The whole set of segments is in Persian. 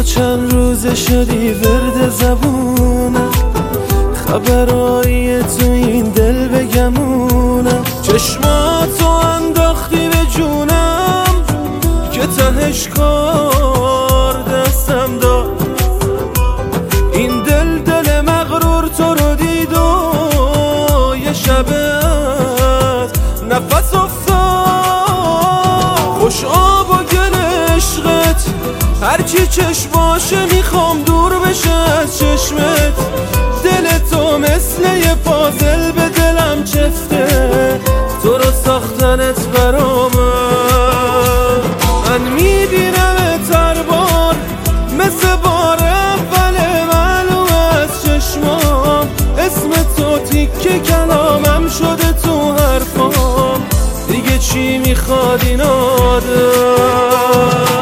چند روز شدی ورد زبونم، خبرایی تو این دل بگمونم. چشماتو انداختی به جونم که تهش کار دستم داد. این دل مغرور تو رو دید و یه شبت نفس افتاد. خوش آب و گل عشقت هرچی چشماشه میخوام دور بشه از چشمت. دل تو مثل یه پازل به دلم چفته، تو رو ساختنت برامه. من میبینمت هر بار مثل بار اول، معلوم از چشمام اسم تو تیکه کلامم شده تو حرفام. دیگه چی میخواد این آدم؟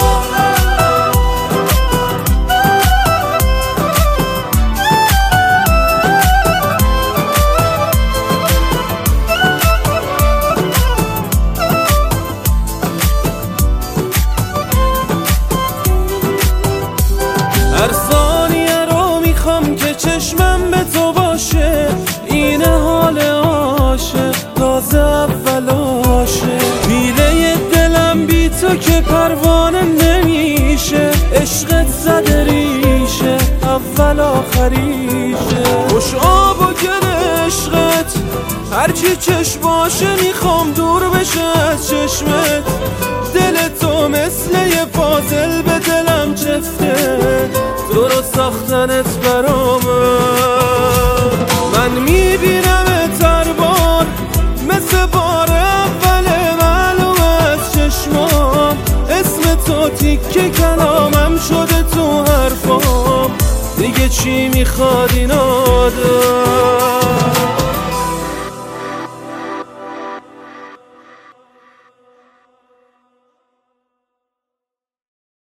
هر ثانیه رو میخوام که چشمم به تو باشه. اینه حال عاشق تازه اولاشه. میله دلم بی تو که پروانه نمیشه. عشقت زده ریشه اول آخریشه. خوش آب و گل عشقت هرچی چشماشه میخوام دور بشه از چشمت. دل تو مثل یه پازل به دلم چفته، تو رو ساختنت برامه. من میبینمت هر بار مثل بار اول، معلوم از چشمام اسم تو تیکه کلامم شده تو حرفام. دیگه چی میخواد این آدم؟